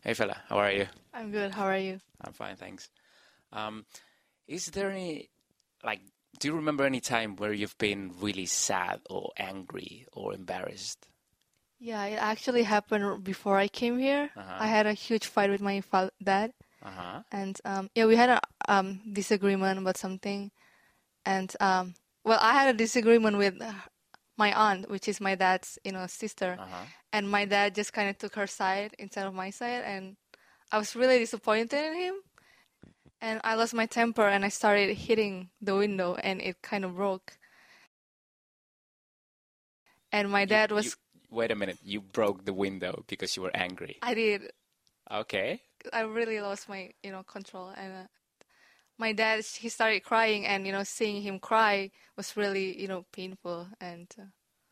Hey fella, how are you? I'm good. How are you? I'm fine, thanks. Um, is there any, like, do you remember any time where you've been really sad or angry or embarrassed? Yeah, it actually happened before I came here. I Uh-huh. had a huge fight with my dad, Uh-huh. and yeah, we had a disagreement about something, and well, I had a disagreement with my aunt, which is my dad's, sister, Uh-huh. and my dad just kind of took her side instead of my side, and I was really disappointed in him, and I lost my temper, and I started hitting the window, and it kind of broke, and my You dad you was, wait a minute, you broke the window because you were angry. I did, Okay. I really lost my, control, and my dad, he started crying, and seeing him cry was really painful, and